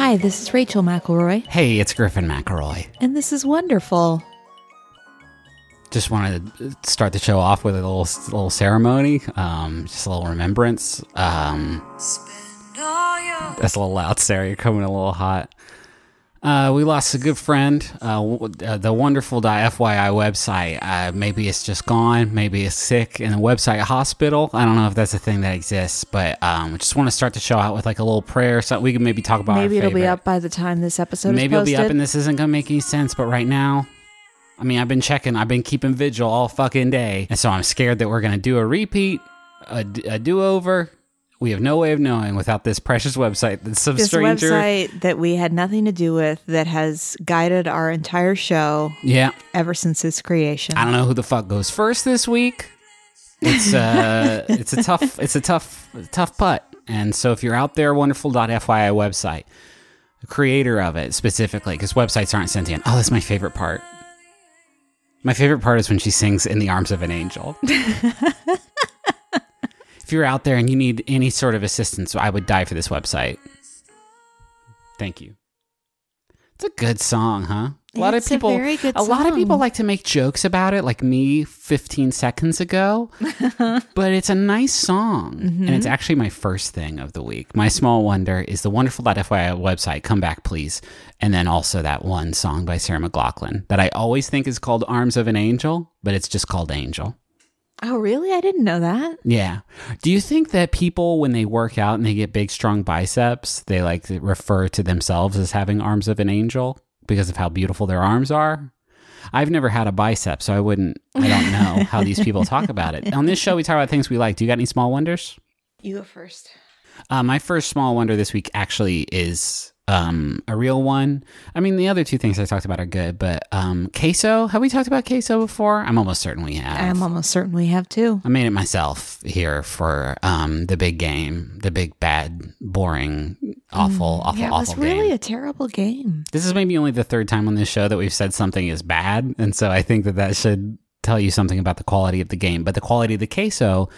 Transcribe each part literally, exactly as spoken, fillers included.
Hi, this is Rachel McElroy. Hey, it's Griffin McElroy. And this is wonderful. Just wanted to start the show off with a little little ceremony, um, just a little remembrance. Um, that's a little loud, Sarah. You're coming a little hot. Uh, we lost a good friend. Uh, the wonderful F Y I website. Uh, maybe it's just gone. Maybe it's sick in the website hospital. I don't know if that's a thing that exists, but um, we just want to start the show out with like a little prayer. So we can maybe talk about. Maybe our it'll be favorite. up by the time this episode maybe is posted. Maybe it'll be up, and this isn't gonna make any sense. But right now, I mean, I've been checking. I've been keeping vigil all fucking day, and so I'm scared that we're gonna do a repeat, a, a do-over. We have no way of knowing without this precious website that some this stranger... website that we had nothing to do with that has guided our entire show yeah. ever since its creation. I don't know who the fuck goes first this week. It's uh, it's a tough, it's a tough, tough putt. And so if you're out there, wonderful dot F Y I website, the creator of it specifically, because websites aren't sentient. Oh, that's my favorite part. My favorite part is when she sings "In the Arms of an Angel." If you're out there and you need any sort of assistance, I would die for this website. Thank you. It's a good song, huh? A lot it's of people, a very good a song. lot of people like to make jokes about it, like me fifteen seconds ago. But it's a nice song, mm-hmm. and it's actually my first thing of the week. My small wonder is the wonderful dot F Y I website. Come back, please. And then also that one song by Sarah McLachlan that I always think is called "Arms of an Angel," but it's just called "Angel." Oh, really? I didn't know that. Yeah. Do you think that people, when they work out and they get big, strong biceps, they like to refer to themselves as having arms of an angel because of how beautiful their arms are? I've never had a bicep, so I wouldn't, I don't know how these people talk about it. On this show, we talk about things we like. Do you got any small wonders? You go first. Uh, my first small wonder this week actually is um, a real one. I mean, the other two things I talked about are good, but um, queso, have we talked about queso before? I'm almost certain we have. I'm almost certain we have too. I made it myself here for um, the big game, the big, bad, boring, awful, mm, awful, yeah, awful game. It was really game. a terrible game. This is maybe only the third time on this show that we've said something is bad, and so I think that that should tell you something about the quality of the game. But the quality of the queso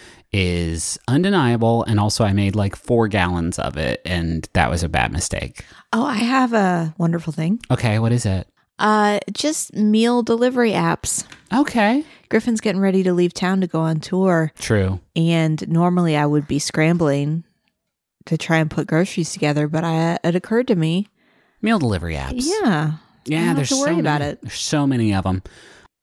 is undeniable, and also I made like four gallons of it, and that was a bad mistake. Oh, I have a wonderful thing. Okay, what is it? Uh, just meal delivery apps. Okay. Griffin's getting ready to leave town to go on tour. True. And normally I would be scrambling to try and put groceries together, but I, it occurred to me. Meal delivery apps. Yeah. Yeah, there's to worry so about many, it. There's so many of them.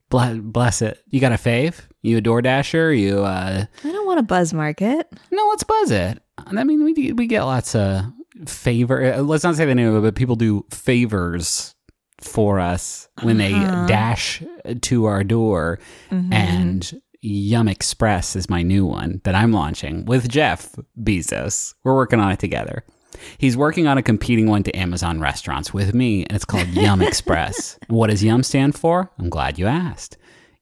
Bless it. You got a fave? You a DoorDasher? You, uh... I don't want to buzz market. No, let's buzz it. I mean, we we get lots of favor. Let's not say the name of it, but people do favors for us when uh-huh. they dash to our door. Mm-hmm. And Yum Express is my new one that I'm launching with Jeff Bezos. We're working on it together. He's working on a competing one to Amazon restaurants with me, and it's called Yum Express. What does Yum stand for? I'm glad you asked.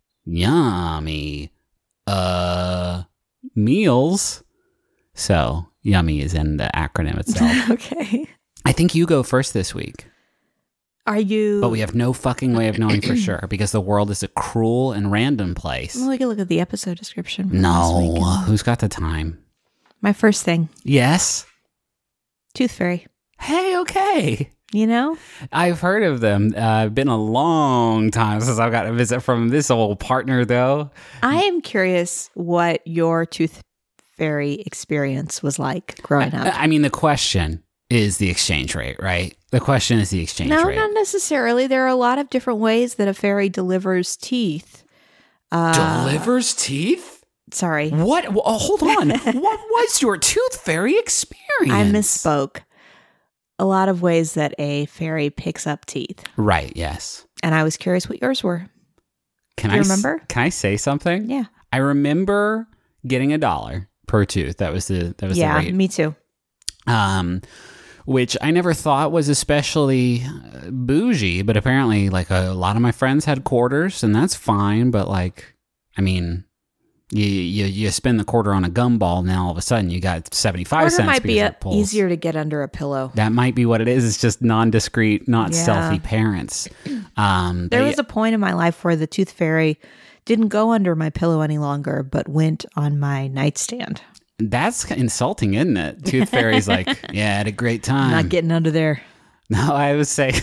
Yummy. Uh, meals. So, yummy is in the acronym itself. Okay. I think you go first this week. Are you... But we have no fucking way of knowing for sure, because the world is a cruel and random place. Well, we can look at the episode description. No. Who's got the time? My first thing. Yes? Tooth Fairy. Hey, okay. You know? I've heard of them. Uh, been a long time since I've got a visit from this old partner, though. I am curious what your Tooth Fairy experience was like growing up. I, I mean, the question is the exchange rate, right? The question is the exchange no, rate. No, not necessarily. There are a lot of different ways that a fairy delivers teeth. Uh, delivers teeth? Sorry. What? Oh, hold on. What was your Tooth Fairy experience? I misspoke. A lot of ways that a fairy picks up teeth. Right, yes. And I was curious what yours were. Can Do you I remember? S- can I say something? Yeah. I remember getting a dollar per tooth. That was the that was yeah, the rate. Me too. Um, which I never thought was especially bougie, but apparently, like a lot of my friends had quarters, and that's fine. But like, I mean. You, you you spend the quarter on a gumball, and then all of a sudden you got seventy-five cents. Quarter might be a, pulls. easier to get under a pillow. That might be what it is. It's just non-discreet, not Yeah. stealthy parents. Um, There they- was a point in my life where the Tooth Fairy didn't go under my pillow any longer, but went on my nightstand. That's insulting, isn't it? Tooth Fairy's like, yeah, I had a great time. I'm not getting under there. No, I was saying.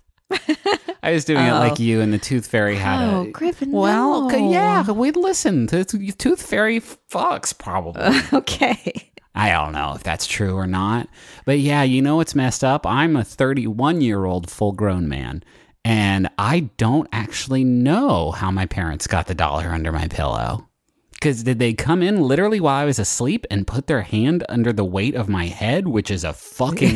I was doing Oh. it like you, and the Tooth Fairy had Oh, a. Griffin, Well, no. okay, yeah, we listen. The the Tooth Fairy fucks probably. Okay. I don't know if that's true or not, but yeah, you know what's messed up? I'm a thirty-one year old full grown man, and I don't actually know how my parents got the dollar under my pillow. Because did they come in literally while I was asleep and put their hand under the weight of my head, which is a fucking.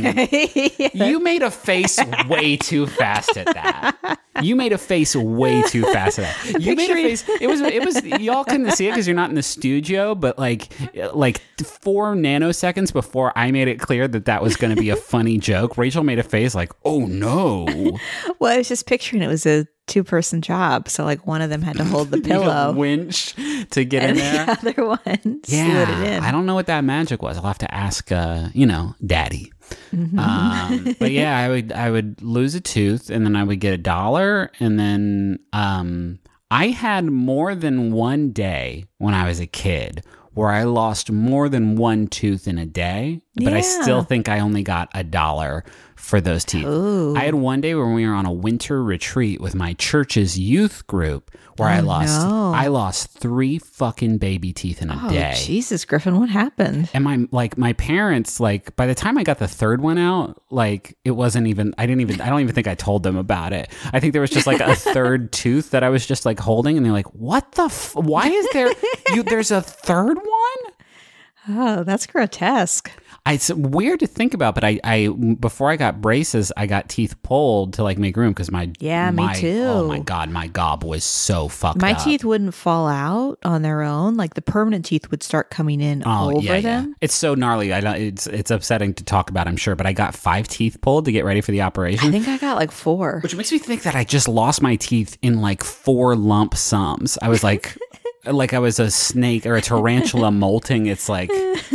You made a face way too fast at that. You made a face way too fast at that. You made a face. It was. It was. Y'all couldn't see it because you're not in the studio. But like, like four nanoseconds before I made it clear that that was going to be a funny joke, Rachel made a face like, "Oh no!" Well, I was just picturing it was a two-person job, so like one of them had to hold the You pillow, winch to get and in there. the other one Yeah, slid it in. I don't know what that magic was. I'll have to ask, uh, you know, Daddy. Mm-hmm. Um, but yeah, I would I would lose a tooth, and then I would get a dollar, and then um, I had more than one day when I was a kid where I lost more than one tooth in a day, but I Yeah. still think I only got a dollar for those teeth. Ooh. I had one day when we were on a winter retreat with my church's youth group where I Oh, lost no. I lost three fucking baby teeth in a Oh, day. Jesus, Griffin, what happened? And my like my parents, like by the time I got the third one out, like it wasn't even I didn't even I don't even think I told them about it. I think there was just like a third tooth that I was just like holding, and they're like, "What the f- why is there you there's a third one?" Oh, that's grotesque. I, it's weird to think about, but I, I before I got braces, I got teeth pulled to like make room because my Yeah, me my, too. Oh my god, my gob was so fucked My up. teeth wouldn't fall out on their own. Like the permanent teeth would start coming in Oh over yeah, yeah. them. It's so gnarly. I don't. It's it's upsetting to talk about, I'm sure, but I got five teeth pulled to get ready for the operation. I think I got like four. Which makes me think that I just lost my teeth in like four lump sums. I was like, like I was a snake or a tarantula molting. It's like,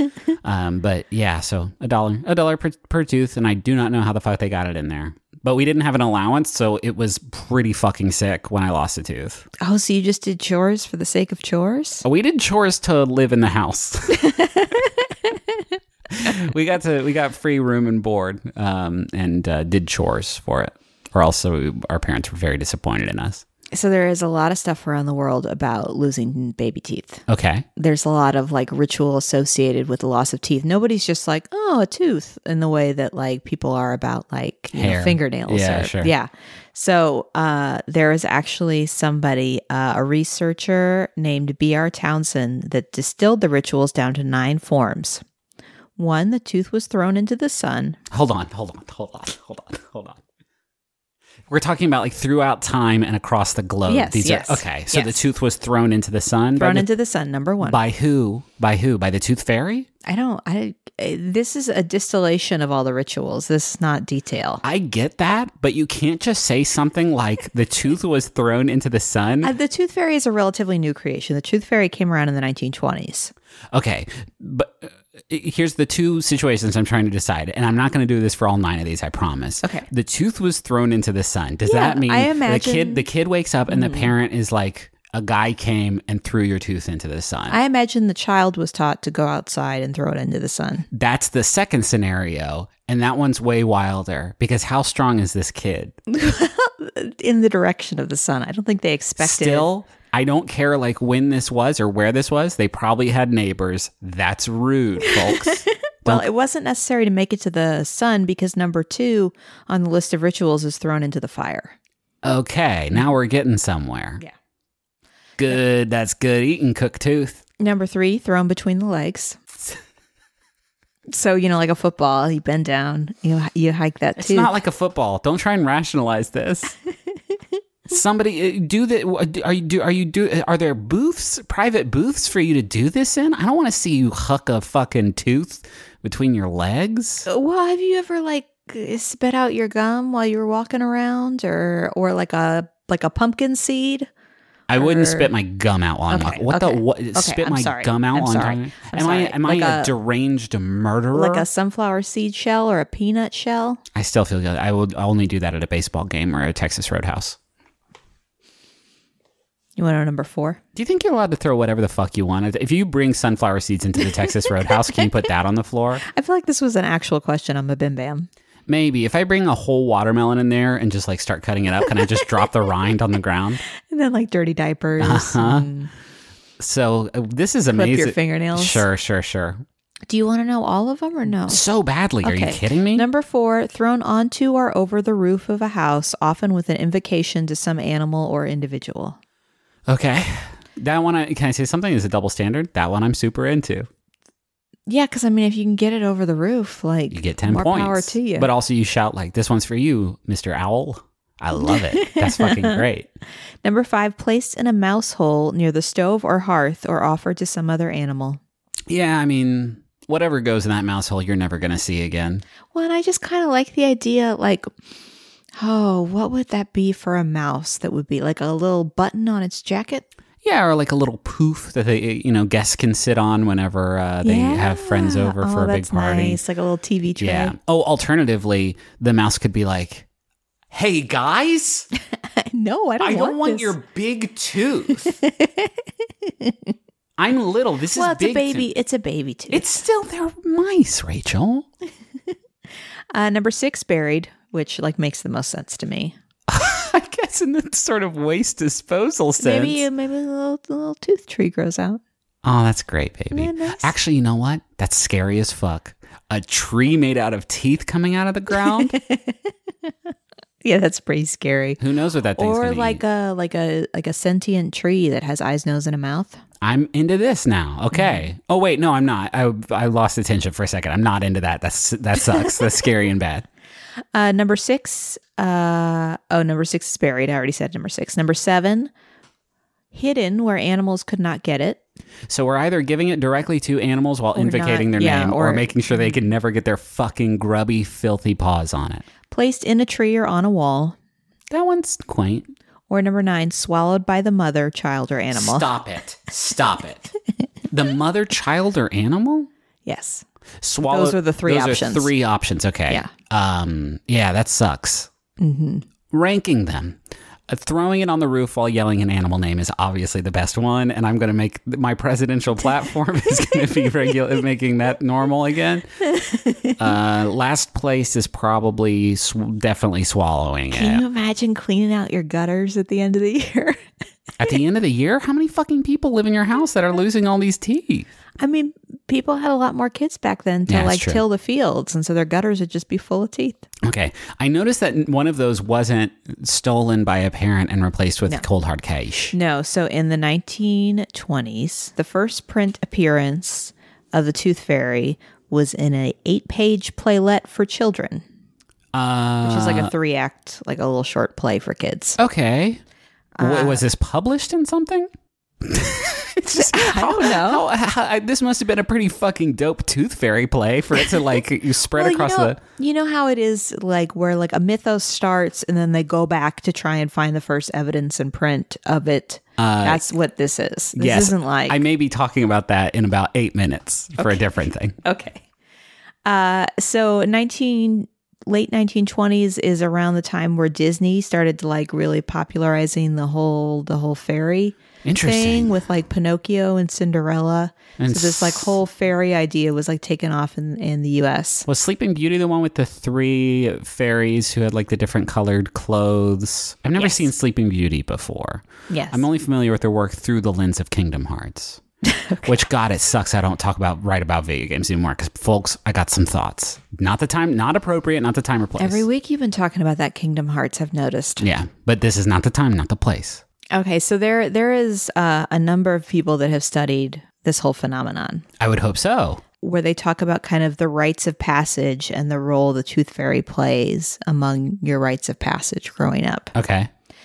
um, but yeah. So a dollar, a dollar per, per tooth, and I do not know how the fuck they got it in there. But we didn't have an allowance, so it was pretty fucking sick when I lost a tooth. Oh, so you just did chores for the sake of chores? We did chores to live in the house. we got to we got free room and board, um, and uh, did chores for it. Or also, our parents were very disappointed in us. So there is a lot of stuff around the world about losing baby teeth. Okay. There's a lot of like ritual associated with the loss of teeth. Nobody's just like, oh, a tooth in the way that like people are about like you know, Hair. fingernails. Yeah, or, sure. Yeah. So uh, there is actually somebody, uh, a researcher named B R Townsend, that distilled the rituals down to nine forms. One, the tooth was thrown into the sun. Hold on, hold on, hold on, hold on, hold on. We're talking about like throughout time and across the globe. Yes, These yes, are okay. So the yes. tooth was thrown into the sun. Thrown by the, into the sun, number one. by who? By who? By the Tooth Fairy? I don't, I, I- this is a distillation of all the rituals. This is not detail. I get that, but you can't just say something like the tooth was thrown into the sun. Uh, the Tooth Fairy is a relatively new creation. The Tooth Fairy came around in the nineteen twenties. Okay, but uh, here's the two situations I'm trying to decide, and I'm not going to do this for all nine of these, I promise. Okay. The tooth was thrown into the sun. Does Yeah, that mean I the imagine- kid the kid wakes up and the parent is like, a guy came and threw your tooth into the sun? I imagine the child was taught to go outside and throw it into the sun. That's the second scenario, and that one's way wilder because how strong is this kid? In the direction of the sun. I don't think they expected Still, I don't care like when this was or where this was. They probably had neighbors. That's rude, folks. it. Well, it wasn't necessary to make it to the sun because number two on the list of rituals is thrown into the fire. Okay, now we're getting somewhere. Yeah. Good. That's good eating, cooked tooth. Number three, thrown between the legs. So, you know, like a football, you bend down, you you hike that It's tooth. not like a football. Don't try and rationalize this. Somebody uh, do the. Are you do? Are you do? Are there booths, private booths for you to do this in? I don't want to see you huck a fucking tooth between your legs. Well, have you ever like spit out your gum while you were walking around, or or like a like a pumpkin seed? I wouldn't Or- spit my gum out while I'm Okay, walking. What okay, the? What? okay, spit I'm my sorry, gum out I'm while I'm sorry, talking? I'm Am sorry. I? Am Like I a, a- deranged murderer? Like a sunflower seed shell or a peanut shell? I still feel good. I would only do that at a baseball game or a Texas Roadhouse. You want to know number four? Do you think you're allowed to throw whatever the fuck you want? If you bring sunflower seeds into the Texas Roadhouse, can you put that on the floor? I feel like this was an actual question on Mabim Bam. Maybe. If I bring a whole watermelon in there and just like start cutting it up, can I just drop the rind on the ground? And then like dirty diapers. Uh-huh. And So uh, this is clip amazing. your fingernails. Sure, sure, sure. Do you want to know all of them or no? So badly. Are you Okay. kidding me? Number four, thrown onto or over the roof of a house, often with an invocation to some animal or individual. Okay. That one, I, can I say something? Is a double standard? That one I'm super into. Yeah, because I mean, if you can get it over the roof, like You get ten more points. power to you. But also you shout like, this one's for you, Mister Owl. I love it. That's fucking great. Number five, placed in a mouse hole near the stove or hearth or offered to some other animal. Yeah, I mean, whatever goes in that mouse hole, you're never going to see again. Well, and I just kind of like the idea, like, oh, what would that be for a mouse that would be like a little button on its jacket? Yeah, or like a little poof that they, you know, guests can sit on whenever uh, they Yeah. have friends over Oh, for a big that's party. Nice, like a little T V tray. Yeah. Oh, alternatively, the mouse could be like, "Hey guys, No, I don't I want don't want this. your big tooth. I'm little. This Well, is it's a big baby. tooth." It's a baby too. It's still they're mice, Rachel. Uh, number six, buried, which like makes the most sense to me. I guess in the sort of waste disposal sense. Maybe maybe a little, a little tooth tree grows out. Oh, that's great, baby. Isn't that nice? Actually, you know what? That's scary as fuck. A tree made out of teeth coming out of the ground. Yeah, that's pretty scary. Who knows what that thing's Or gonna like eat? a like a like a sentient tree that has eyes, nose, and a mouth. I'm into this now. Okay. Mm-hmm. Oh wait, no, I'm not. I I lost attention for a second. I'm not into that. That's that sucks. That's scary and bad. Uh, number six. Uh, oh, number six is buried. I already said number six. Number seven, hidden where animals could not get it. So we're either giving it directly to animals while Or invocating not, their yeah, name, or, or- making sure they can never get their fucking grubby, filthy paws on it. Placed in a tree or on a wall. That one's quaint. Or number nine, swallowed by the mother, child, or animal. Stop it. Stop it. The mother, child, or animal? Yes. Swallow. Those are the three those options. Are three options. Okay. Yeah. Um. Yeah, that sucks. Mm-hmm. Ranking them. Uh, throwing it on the roof while yelling an animal name is obviously the best one, and I'm going to make my presidential platform is going to be regular, making that normal again. Uh, last place is probably sw- definitely swallowing Can it. you imagine cleaning out your gutters at the end of the year? At the end of the year, how many fucking people live in your house that are losing all these teeth? I mean, people had a lot more kids back then to Yeah, that's like true. till the fields, and so their gutters would just be full of teeth. Okay. I noticed that one of those wasn't stolen by a parent and replaced with No. cold hard cash. No, so in the nineteen twenties, the first print appearance of the Tooth Fairy was in a eight-page playlet for children, Uh, which is like a three-act, like a little short play for kids. Okay. W Uh, was this published in something? It's just, I don't know. How, how, I, this must have been a pretty fucking dope Tooth Fairy play for it to like you spread Well, across you know, the. you know how it is, like where like a mythos starts and then they go back to try and find the first evidence in print of it. Uh, That's what this is. This yes, isn't like I may be talking about that in about eight minutes for a different thing. okay. Uh, so nineteen late nineteen twenties is around the time where Disney started to like really popularizing the whole the whole fairy Interesting. thing with like Pinocchio and Cinderella. And so this like s- whole fairy idea was like taken off in in the U S. Was Sleeping Beauty the one with the three fairies who had like the different colored clothes? I've never Yes. seen Sleeping Beauty before. Yes. I'm only familiar with their work through the lens of Kingdom Hearts. Which, God, it sucks I don't talk about write about video games anymore because, folks, I got some thoughts. Not the time, not appropriate, not the time or place. Every week you've been talking about that Kingdom Hearts, I've noticed. Yeah, but this is not the time, not the place. Okay, so there there is uh, a number of people that have studied this whole phenomenon I would hope so. where they talk about kind of the rites of passage and the role the Tooth Fairy plays among your rites of passage growing up. Okay.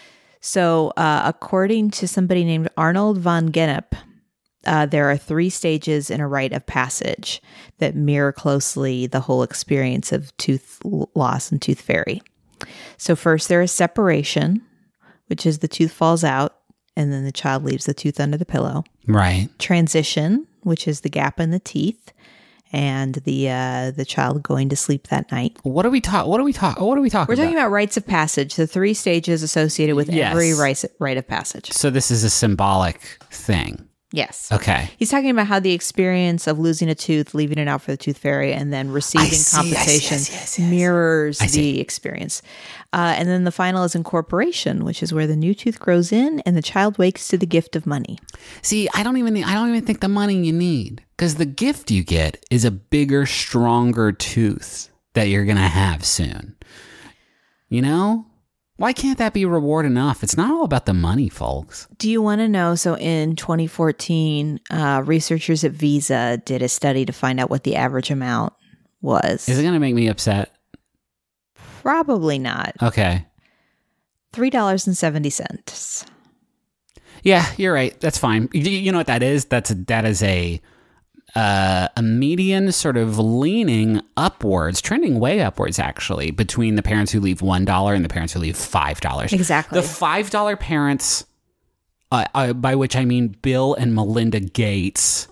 So, uh, according to somebody named Arnold von Gennep, uh, there are three stages in a rite of passage that mirror closely the whole experience of tooth loss and tooth fairy. So, first there is separation, which is the tooth falls out and then the child leaves the tooth under the pillow. Right. Transition, which is the gap in the teeth and the uh, the child going to sleep that night. What are we talking? What are we talking? What are we talking We're about? talking about rites of passage, the three stages associated with Yes. every rite rite of passage. So this is a symbolic thing. Yes. Okay. He's talking about how the experience of losing a tooth, leaving it out for the tooth fairy, and then receiving see, compensation yes, yes, yes, yes. mirrors the experience. Uh, and then the final is incorporation, which is where the new tooth grows in and the child wakes to the gift of money. See, I don't even I don't even think the money you need, because the gift you get is a bigger, stronger tooth that you're going to have soon. You know? Why can't that be reward enough? It's not all about the money, folks. Do you want to know? So in twenty fourteen, uh, researchers at Visa did a study to find out what the average amount was. Is it going to make me upset? Probably not. Okay. three dollars and seventy cents. Yeah, you're right. That's fine. You, you know what that is? That's a, that is a uh, a median sort of leaning upwards, trending way upwards, actually, between the parents who leave one dollar and the parents who leave five dollars. Exactly. The five dollar parents, uh, uh, by which I mean Bill and Melinda Gates.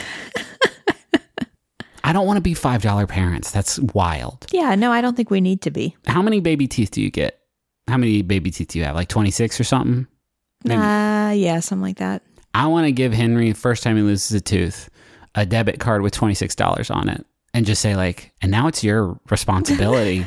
I don't want to be five dollar parents. That's wild. Yeah, no, I don't think we need to be. How many baby teeth do you get? How many baby teeth do you have? Like twenty-six or something? Maybe. Uh, yeah, something like that. I want to give Henry, the first time he loses a tooth, a debit card with twenty-six dollars on it and just say like, and now it's your responsibility.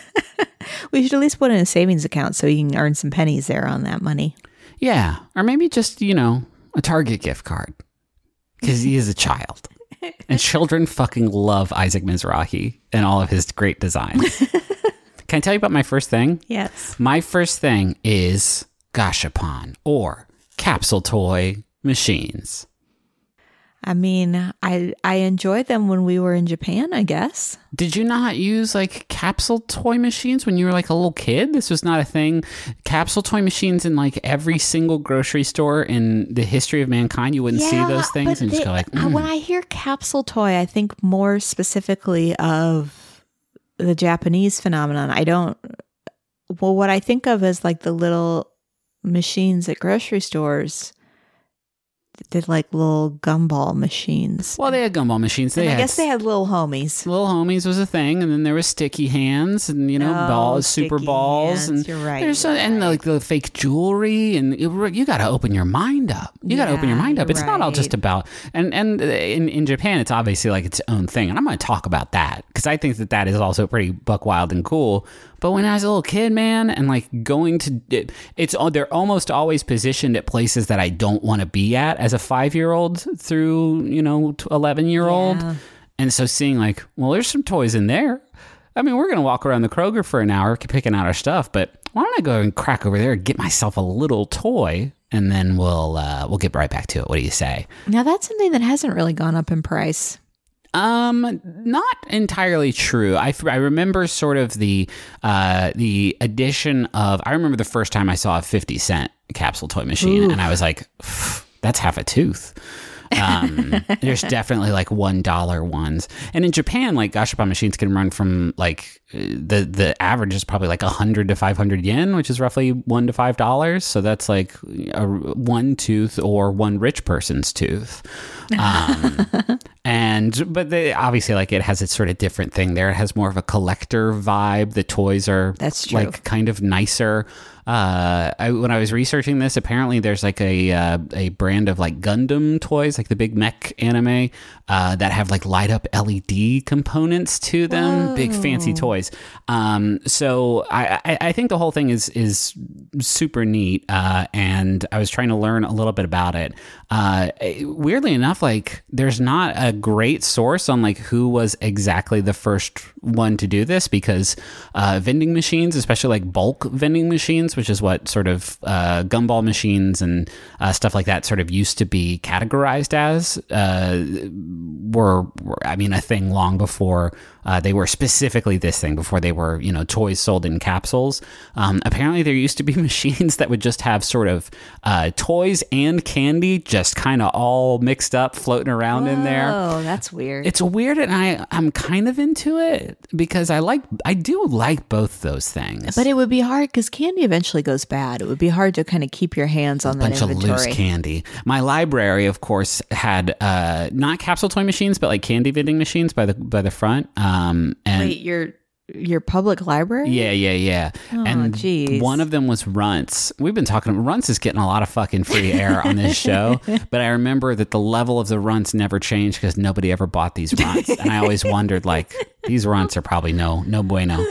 We should at least put in a savings account so you can earn some pennies there on that money. Yeah. Or maybe just, you know, a Target gift card because he is a child. And children fucking love Isaac Mizrahi and all of his great designs. Can I tell you about my first thing? Yes. My first thing is Gashapon or capsule toy machines. I mean, I I enjoyed them when we were in Japan, I guess. Did you not use like capsule toy machines when you were like a little kid? This was not a thing. Capsule toy machines in like every single grocery store in the history of mankind. You wouldn't yeah, see those things and they, just go like, mm. When I hear capsule toy, I think more specifically of the Japanese phenomenon. I don't, well, what I think of is like the little machines at grocery stores. Did like little gumball machines. Well, they had gumball machines. They and I had guess they had little homies. Little homies was a thing, and then there was sticky hands, and you know, oh, balls, super balls, hands. and you're right. There's you're some, and right. like the fake jewelry, and it, you got to open your mind up. You got to Yeah, open your mind up. you're It's not all right. just about and and in in Japan, it's obviously like its own thing, and I'm going to talk about that because I think that that is also pretty buck wild and cool. But when I was a little kid, man, and like going to, it, it's they're almost always positioned at places that I don't want to be at as a five year old through, you know, eleven year old. Yeah. And so seeing like, well, there's some toys in there. I mean, we're going to walk around the Kroger for an hour picking out our stuff, but why don't I go and crack over there and get myself a little toy, and then we'll uh, we'll get right back to it. What do you say? Now that's something that hasn't really gone up in price. Um, not entirely true. I, I remember sort of the uh, the addition of. I remember the first time I saw a fifty cent capsule toy machine, Ooh. and I was like, "That's half a tooth." Um, there's definitely like one dollar ones, and in Japan, like gashapon machines can run from like the the average is probably like a hundred to five hundred yen, which is roughly one to five dollars. So that's like a one tooth or one rich person's tooth. Um, and but they obviously like it has its sort of different thing there. It has more of a collector vibe. The toys are That's true. like kind of nicer. Uh, I, when I was researching this, apparently there's like a uh, a brand of like Gundam toys, like the big mech anime, uh, that have like light up L E D components to them. Whoa. Big fancy toys. Um, so I, I, I think the whole thing is is super neat. Uh, and I was trying to learn a little bit about it. Uh, weirdly enough, like there's not a great source on like who was exactly the first one to do this, because uh, vending machines, especially like bulk vending machines, which is what sort of uh, gumball machines and uh, stuff like that sort of used to be categorized as, uh, were, were, I mean, a thing long before uh, they were specifically this thing, before they were, you know, toys sold in capsules. Um, apparently there used to be machines that would just have sort of uh, toys and candy just kind of all mixed up, floating around Whoa, in there. Oh, that's weird. It's weird, and I, I'm kind of into it because I like, I do like both those things. But it would be hard because candy eventually goes bad. It would be hard to kind of keep your hands on a that bunch inventory. of loose candy. My library, of course, had uh, not capsule toy machines, but like candy vending machines by the by the front. Um, and Wait, your your public library? Yeah, yeah, yeah. Oh, and geez. one of them was Runts. We've been talking, Runts is getting a lot of fucking free air on this show, but I remember that the level of the Runts never changed because nobody ever bought these Runts. And I always wondered, like, these Runts are probably no, no bueno.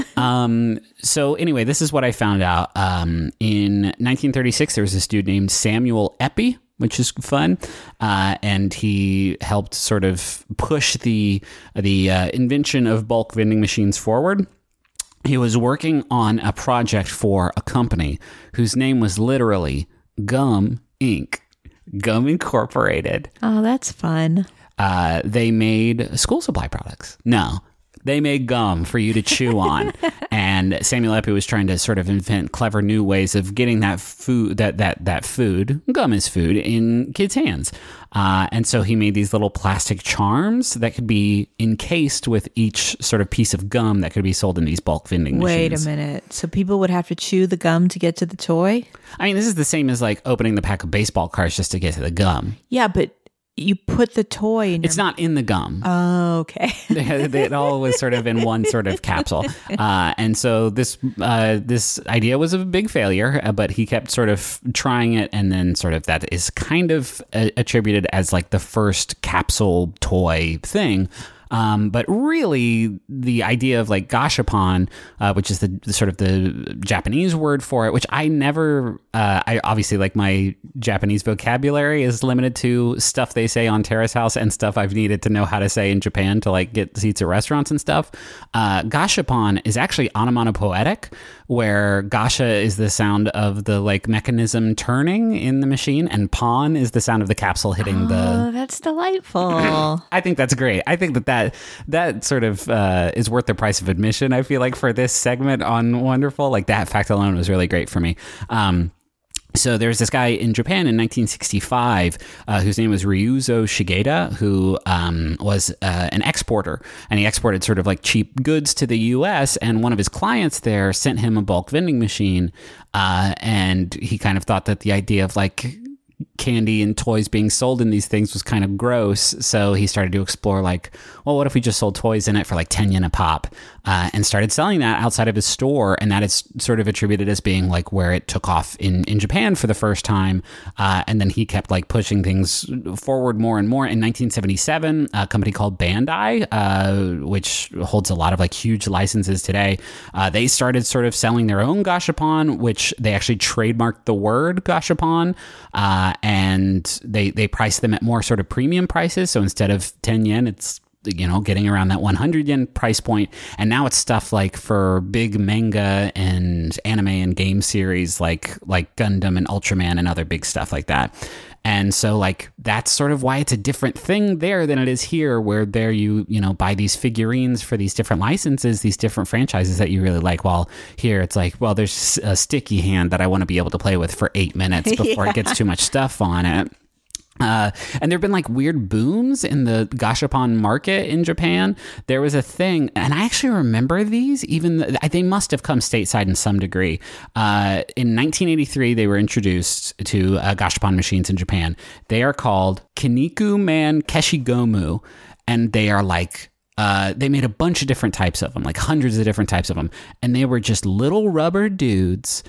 Um, so anyway, this is what I found out. Um, in nineteen thirty-six, there was this dude named Samuel Eppie, which is fun. Uh, and he helped sort of push the, the uh, invention of bulk vending machines forward. He was working on a project for a company whose name was literally Gum Incorporated. Gum Incorporated. Oh, that's fun. Uh, they made school supply products. No. They made gum for you to chew on. And Samuel Eppie was trying to sort of invent clever new ways of getting that food, that that that food, gum is food, in kids' hands. Uh, and so he made these little plastic charms that could be encased with each sort of piece of gum that could be sold in these bulk vending Wait machines. a minute. So people would have to chew the gum to get to the toy? I mean, this is the same as like opening the pack of baseball cards just to get to the gum. Yeah, but you put the toy in It's your... not in the gum. Oh, okay. It all was sort of in one sort of capsule. Uh, and so this uh, this idea was a big failure, uh, but he kept sort of trying it. And then sort of that is kind of uh, attributed as like the first capsule toy thing. Um, but really, the idea of like gashapon, uh, which is the, the sort of the Japanese word for it, which I never, uh, I obviously like my Japanese vocabulary is limited to stuff they say on Terrace House and stuff I've needed to know how to say in Japan to like get seats at restaurants and stuff. Uh, gashapon is actually onomatopoetic, where gasha is the sound of the like mechanism turning in the machine, and pon is the sound of the capsule hitting oh, the. Oh, that's delightful. I think that's great. I think that that that sort of uh, is worth the price of admission, I feel like, for this segment on Wonderful. Like, that fact alone was really great for me. Um, so there's this guy in Japan in nineteen sixty-five uh, whose name was Ryuzo Shigeta, who um, was uh, an exporter, and he exported sort of like cheap goods to the U S, and one of his clients there sent him a bulk vending machine, uh, and he kind of thought that the idea of like candy and toys being sold in these things was kind of gross. So he started to explore like, well, what if we just sold toys in it for like ten yen a pop, uh, and started selling that outside of his store. And that is sort of attributed as being like where it took off in, in Japan for the first time. Uh, and then he kept like pushing things forward more and more. In nineteen seventy-seven, a company called Bandai, uh, which holds a lot of like huge licenses today, uh, they started sort of selling their own gashapon, which they actually trademarked the word gashapon. Uh, and they, they price them at more sort of premium prices. So instead of ten yen, it's, you know, getting around that one hundred yen price point. And now it's stuff like for big manga and anime and game series like, like Gundam and Ultraman and other big stuff like that. And so like, that's sort of why it's a different thing there than it is here, where there you, you know, buy these figurines for these different licenses, these different franchises that you really like. While here it's like, well, there's a sticky hand that I want to be able to play with for eight minutes before yeah. it gets too much stuff on it. Uh, and there have been like weird booms in the gashapon market in Japan. There was a thing, and I actually remember these, even the, they must have come stateside in some degree. Uh, in nineteen eighty-three, they were introduced to uh, gashapon machines in Japan. They are called Kiniku Man Keshigomu, and they are like, Uh, they made a bunch of different types of them, like hundreds of different types of them. And they were just little rubber dudes,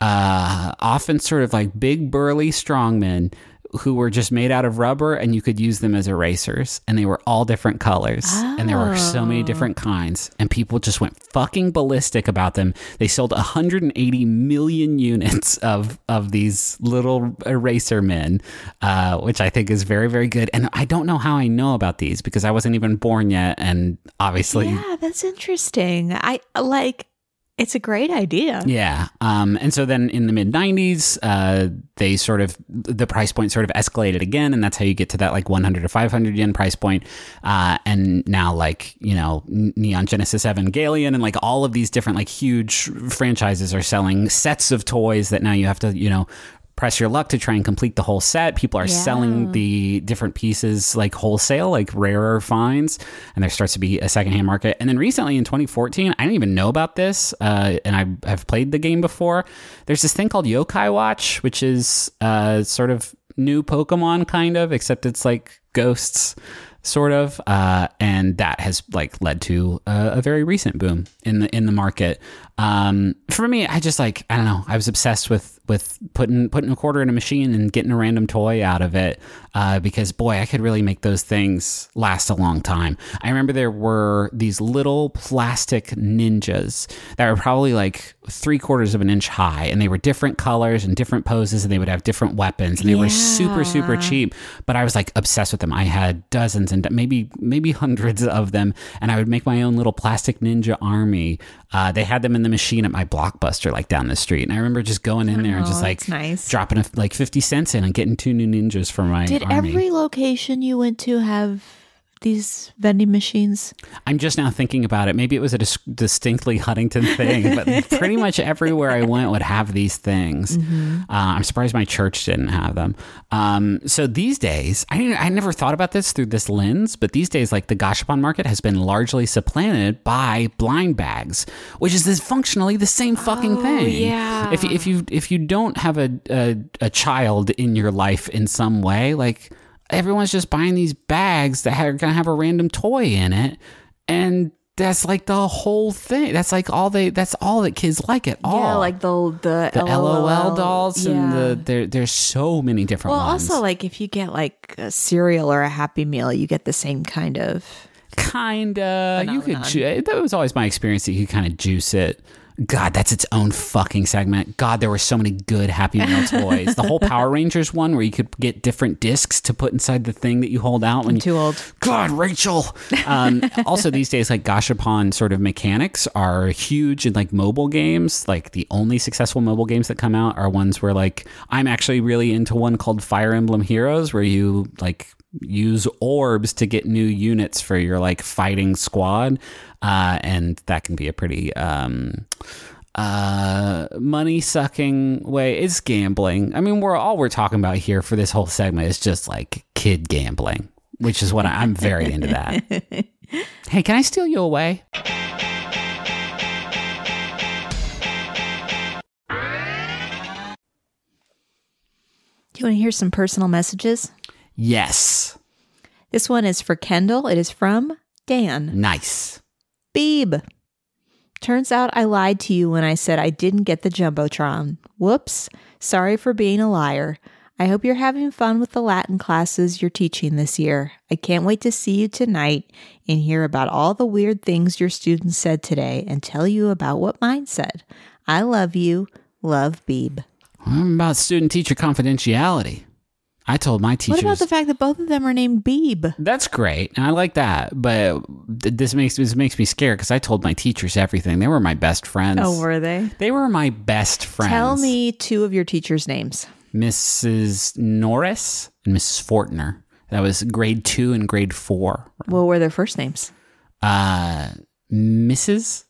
uh, often sort of like big burly strongmen, who were just made out of rubber, and you could use them as erasers, and they were all different colors. Oh. And there were so many different kinds, and people just went fucking ballistic about them. They sold one hundred eighty million units of, of these little eraser men, uh, which I think is very, very good. And I don't know how I know about these because I wasn't even born yet. And obviously, yeah, that's interesting. I like, it's a great idea. Yeah. Um, and so then in the mid nineties, uh, they sort of, the price point sort of escalated again. And that's how you get to that like one hundred to five hundred yen price point. Uh, and now like, you know, Neon Genesis Evangelion and like all of these different like huge franchises are selling sets of toys that now you have to, you know, press your luck to try and complete the whole set. People are yeah. selling the different pieces like wholesale, like rarer finds, and there starts to be a secondhand market. And then recently in twenty fourteen, I didn't even know about this, uh, and I have played the game before. There's this thing called Yokai Watch, which is uh, sort of new Pokemon kind of, except it's like ghosts. sort of, uh, and that has like led to a, a very recent boom in the in the market. Um, for me, I just like I don't know. I was obsessed with with putting putting a quarter in a machine and getting a random toy out of it, uh, because boy, I could really make those things last a long time. I remember there were these little plastic ninjas that were probably like three quarters of an inch high, and they were different colors and different poses, and they would have different weapons, and they yeah. were super super cheap. But I was like obsessed with them. I had dozens and maybe maybe hundreds of them, and I would make my own little plastic ninja army. Uh, they had them in the machine at my Blockbuster, like down the street, and I remember just going in there and just like nice. dropping a, like fifty cents in and getting two new ninjas for my Did army. every location you went to have these vending machines? I'm just now thinking about it. Maybe it was a dis- distinctly Huntington thing, but pretty much everywhere I went would have these things. Mm-hmm. Uh, I'm surprised my church didn't have them. Um, so these days, I didn't, I never thought about this through this lens, but these days, like the gashapon market has been largely supplanted by blind bags, which is this functionally the same fucking oh, thing. Yeah. If if you if you don't have a, a a child in your life in some way, like. Everyone's just buying these bags that are going to have a random toy in it. And that's like the whole thing. That's like all they, that's all that kids like at all. Yeah, like the, the, the L O L dolls yeah. and the, there, there's so many different well, ones. Well, also like if you get like a cereal or a Happy Meal, you get the same kind of. Kinda. You could, ju- that was always my experience that you could kind of juice it. God, that's its own fucking segment. God, there were so many good Happy Meal toys. The whole Power Rangers one where you could get different discs to put inside the thing that you hold out. When I'm you, too old. God, Rachel. Um, also, these days, like gashapon sort of mechanics are huge in like mobile games. Like the only successful mobile games that come out are ones where like I'm actually really into one called Fire Emblem Heroes, where you like use orbs to get new units for your like fighting squad. Uh, and that can be a pretty um, uh, money sucking way. It's gambling. I mean, we're all we're talking about here for this whole segment is just like kid gambling, which is what I, I'm very into that. Hey, can I steal you away? Do you want to hear some personal messages? Yes. This one is for Kendall. It is from Dan. Nice. Beeb. Turns out I lied to you when I said I didn't get the Jumbotron. Whoops. Sorry for being a liar. I hope you're having fun with the Latin classes you're teaching this year. I can't wait to see you tonight and hear about all the weird things your students said today and tell you about what mine said. I love you. Love, Beeb. What about student-teacher confidentiality? I told my teachers. What about the fact that both of them are named Beeb? That's great, and I like that. But this makes this makes me scared because I told my teachers everything. They were my best friends. Oh, were they? They were my best friends. Tell me two of your teachers' names. Missus Norris and Missus Fortner. That was grade two and grade four. What were their first names? Uh, Missus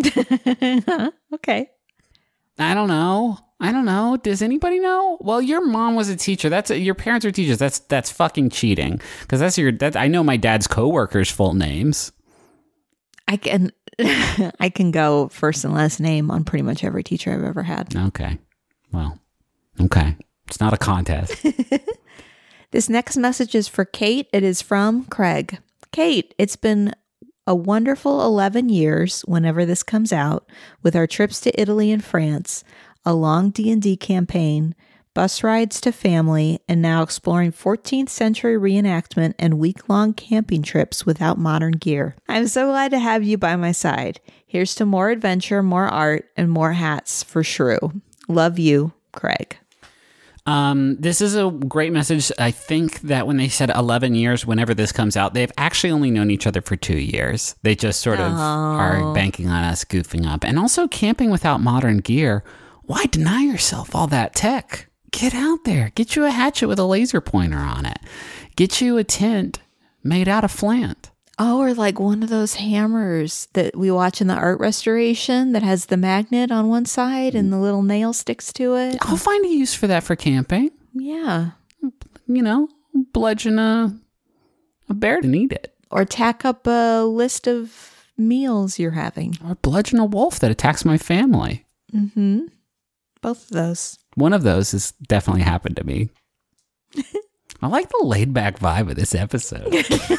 Okay. I don't know. I don't know. Does anybody know? Well, your mom was a teacher. That's your parents are teachers. That's that's fucking cheating. Because that's your. That I know my dad's coworkers' full names. I can I can go first and last name on pretty much every teacher I've ever had. Okay. Well. Okay. It's not a contest. This next message is for Kate. It is from Craig. Kate, it's been a wonderful eleven years whenever this comes out with our trips to Italy and France, a long D and D campaign, bus rides to family, and now exploring fourteenth century reenactment and week-long camping trips without modern gear. I'm so glad to have you by my side. Here's to more adventure, more art, and more hats for Shrew. Love you, Craig. Um, this is a great message. I think that when they said eleven years, whenever this comes out, they've actually only known each other for two years. They just sort of Oh. are banking on us goofing up. And also camping without modern gear. Why deny yourself all that tech? Get out there. Get you a hatchet with a laser pointer on it. Get you a tent made out of flint. Oh, or like one of those hammers that we watch in the art restoration that has the magnet on one side and the little nail sticks to it. I'll find a use for that for camping. Yeah. You know, bludgeon a, a bear to eat it. Or tack up a list of meals you're having. Or bludgeon a wolf that attacks my family. Mm-hmm. Both of those. One of those has definitely happened to me. I like the laid back vibe of this episode.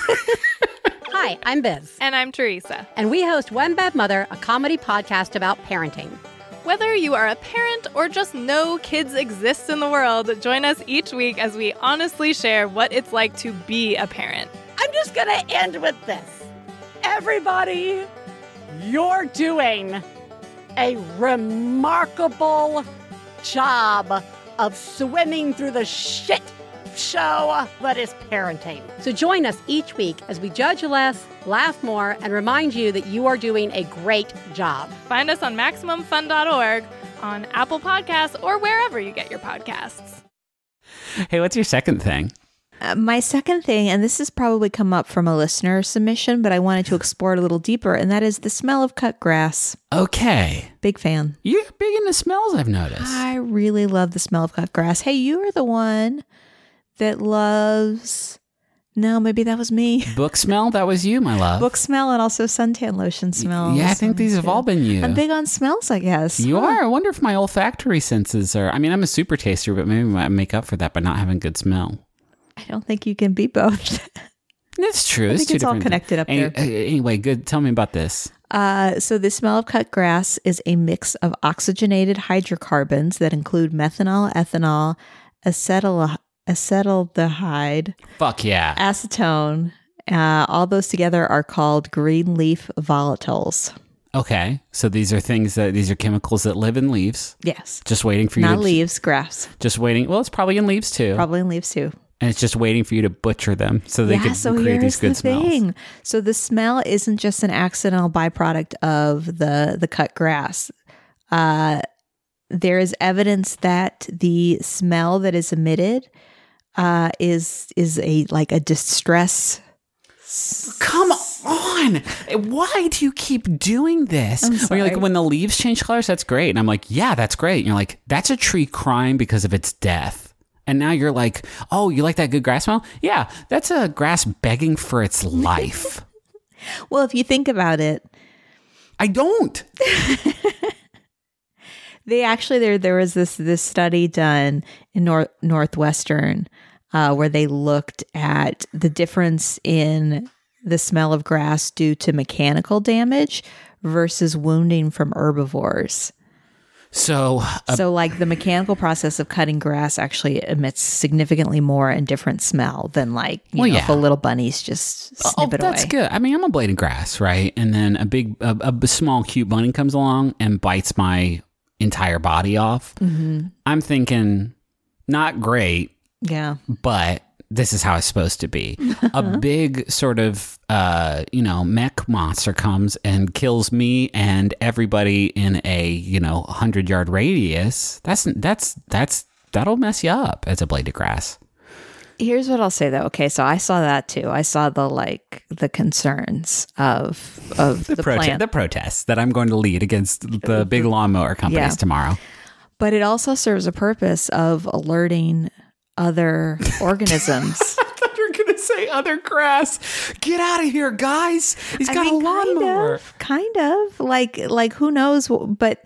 Hi, I'm Biz. And I'm Teresa. And we host One Bad Mother, a comedy podcast about parenting. Whether you are a parent or just know kids exist in the world, join us each week as we honestly share what it's like to be a parent. I'm just going to end with this. Everybody, you're doing a remarkable job of swimming through the shit show that is parenting. So join us each week as we judge less, laugh more, and remind you that you are doing a great job. Find us on Maximum Fun dot org, on Apple Podcasts, or wherever you get your podcasts. Hey, what's your second thing? Uh, my second thing, and this has probably come up from a listener submission, but I wanted to explore it a little deeper, and that is the smell of cut grass. Okay. Big fan. You're big into smells, I've noticed. I really love the smell of cut grass. Hey, you are the one that loves... No, maybe that was me. Book smell? That was you, my love. Book smell and also suntan lotion smell. Yeah, I think these have all been you. I'm big on smells, I guess. You Huh. are. I wonder if my olfactory senses are... I mean, I'm a super taster, but maybe I make up for that by not having good smell. I don't think you can be both. That's true. I It's think two it's all different connected up Any- there. Anyway, good. Tell me about this. Uh, so the smell of cut grass is a mix of oxygenated hydrocarbons that include methanol, ethanol, acetyl acetaldehyde, Fuck yeah. acetone. Uh, all those together are called green leaf volatiles. Okay. So these are things that, these are chemicals that live in leaves. Yes. Just waiting for you Not to... leaves, grass. Just waiting. Well, it's probably in leaves too. Probably in leaves too. And it's just waiting for you to butcher them so they yeah, can so create these here's good the smells. thing. So the smell isn't just an accidental byproduct of the, the cut grass. Uh, there is evidence that the smell that is emitted uh, is is a like a distress. Come on. Why do you keep doing this? I'm When you're like, sorry. when the leaves change colors, that's great. And I'm like, yeah, that's great. And you're like, that's a tree crying because of its death. And now you're like, oh, you like that good grass smell? Yeah, that's a grass begging for its life. Well, if you think about it, I don't. they actually there there was this this study done in North Northwestern uh, where they looked at the difference in the smell of grass due to mechanical damage versus wounding from herbivores. So, uh, So, like the mechanical process of cutting grass actually emits significantly more and different smell than like you Well, know yeah. if a little bunnies just snip oh, it that's away. good. I mean, I'm a blade of grass, right? And then a big, a, a small, cute bunny comes along and bites my entire body off. Mm-hmm. I'm thinking, not great, Yeah. but this is how it's supposed to be. A big sort of, uh, you know, mech monster comes and kills me and everybody in a, you know, hundred yard radius. That's, that's, that's, that'll mess you up as a blade of grass. Here's what I'll say though. Okay, so I saw that too. I saw the like the concerns of of the, The, prote- plant, the protests that I'm going to lead against the big lawnmower companies Yeah. tomorrow. but it also serves a purpose of alerting other organisms. You're going to say other grass. Get out of here, guys. He's I got mean, a lawnmower. Kind of, kind of like like who knows? But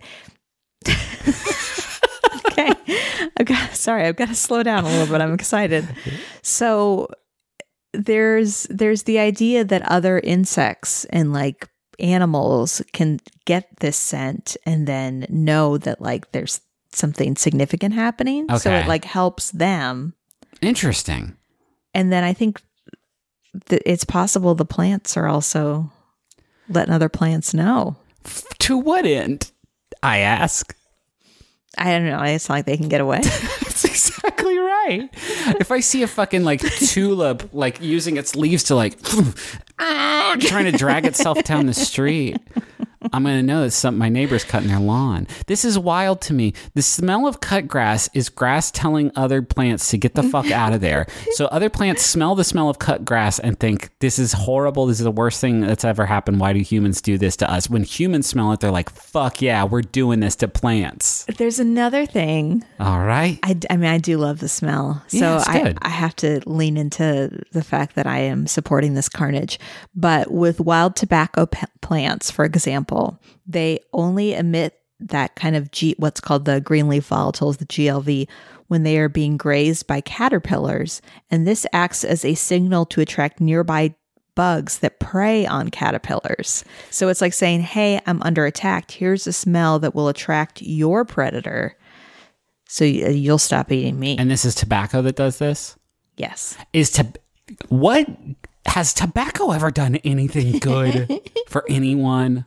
okay, I've got sorry, I've got to slow down a little bit. I'm excited. So there's there's the idea that other insects and like animals can get this scent and then know that like there's something significant happening. So Okay. it like helps them. Interesting. And then I think that it's possible the plants are also letting other plants know. F- to what end? I ask. I don't know. It's not like they can get away. That's exactly right. If I see a fucking like tulip like using its leaves to like trying to drag itself down the street, I'm going to know that some my neighbor's cutting their lawn. This is wild to me. The smell of cut grass is grass telling other plants to get the fuck out of there. So other plants smell the smell of cut grass and think, this is horrible. This is the worst thing that's ever happened. Why do humans do this to us? When humans smell it, they're like, fuck yeah, we're doing this to plants. There's another thing. All right. I, I mean, I do love the smell. So Yeah, it's I, good. I have to lean into the fact that I am supporting this carnage. But with wild tobacco p- plants, for example, they only emit that kind of G, what's called the green leaf volatiles, the G L V, when they are being grazed by caterpillars. And this acts as a signal to attract nearby bugs that prey on caterpillars. So it's like saying, hey, I'm under attack. Here's a smell that will attract your predator. So you'll stop eating me. And this is tobacco that does this? Yes. Is to what has tobacco ever done anything good for anyone?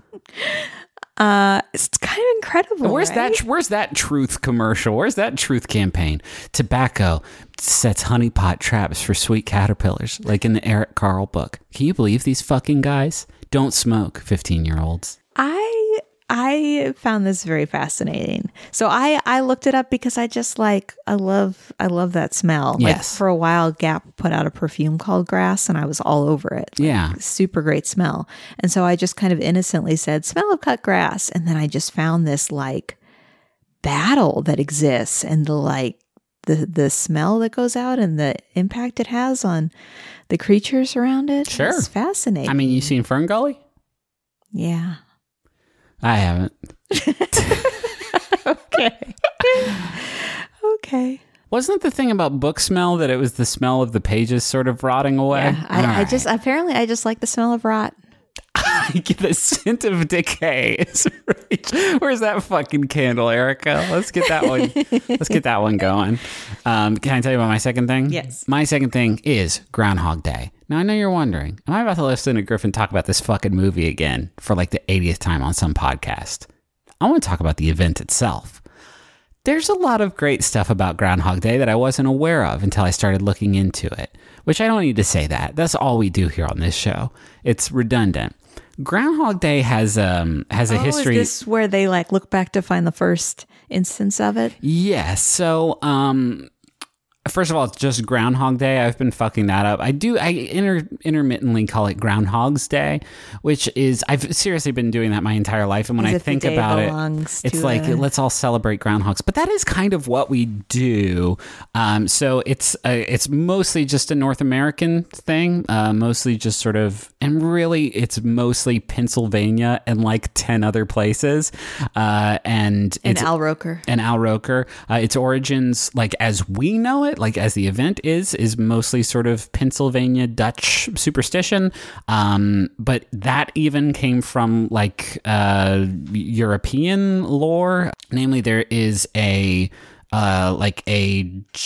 Uh, it's kind of incredible. Where's right? that? Where's that truth commercial? Where's that truth campaign? Tobacco sets honeypot traps for sweet caterpillars, like in the Eric Carle book. Can you believe these fucking guys don't smoke? Fifteen-year-olds. I I found this very fascinating. So I I looked it up because I just like I love I love that smell. Like Yes. for a while, Gap put out a perfume called Grass, and I was all over it. Yeah. Super great smell. And so I just kind of innocently said, smell of cut grass. And then I just found this like battle that exists and the like the, the smell that goes out and the impact it has on the creatures around it. Sure. It's fascinating. I mean, you seen Fern Gully? Yeah. I haven't. Okay. Okay. Wasn't it the thing about book smell that it was the smell of the pages sort of rotting away? Yeah, I, I just apparently I just like the smell of rot. The scent of decay is really, where's that fucking candle, Erica? Let's get that one. Let's get that one going. Um, can I tell you about my second thing? Yes. My second thing is Groundhog Day. Now I know you're wondering, am I about to listen to Griffin talk about this fucking movie again for like the eightieth time on some podcast? I want to talk about the event itself. There's a lot of great stuff about Groundhog Day that I wasn't aware of until I started looking into it, which I don't need to say that. That's all we do here on this show. It's redundant. Groundhog Day has um has a oh, history. Is this where they like look back to find the first instance of it? Yes. So, um, first of all, it's just Groundhog Day. I've been fucking that up. I do. I inter- intermittently call it Groundhog's Day, which is I've seriously been doing that my entire life. And when As I if the think day about it, belongs it's to like a- let's all celebrate groundhogs. But that is kind of what we do. Um, so it's uh, it's mostly just a North American thing. Uh, mostly just sort of, and really, it's mostly Pennsylvania and like ten other places. Uh, and And it's Al Roker. and Al Roker. Uh, its origins, like as we know it, like as the event is, is mostly sort of Pennsylvania Dutch superstition. Um, but that even came from like uh, European lore. Namely, there is a uh, like a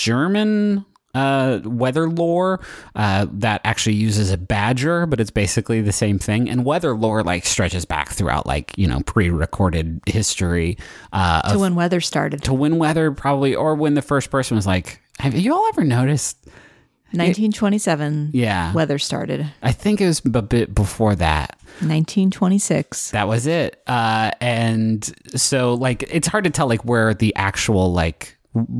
German uh weather lore uh that actually uses a badger, but it's basically the same thing. And weather lore like stretches back throughout like, you know, pre-recorded history uh To of, when weather started. to when weather probably, or when the first person was like, have you all ever noticed? nineteen twenty-seven. Yeah, Weather started. I think it was a bit before that. nineteen twenty-six. That was it. Uh and so like it's hard to tell like where the actual like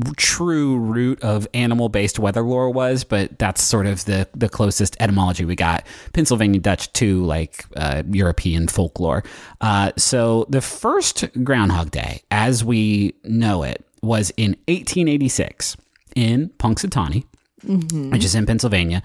true root of animal-based weather lore was, but that's sort of the the closest etymology we got. Pennsylvania Dutch to like uh, European folklore. Uh, so the first Groundhog Day, as we know it, was in eighteen eighty-six in Punxsutawney, mm-hmm. which is in Pennsylvania.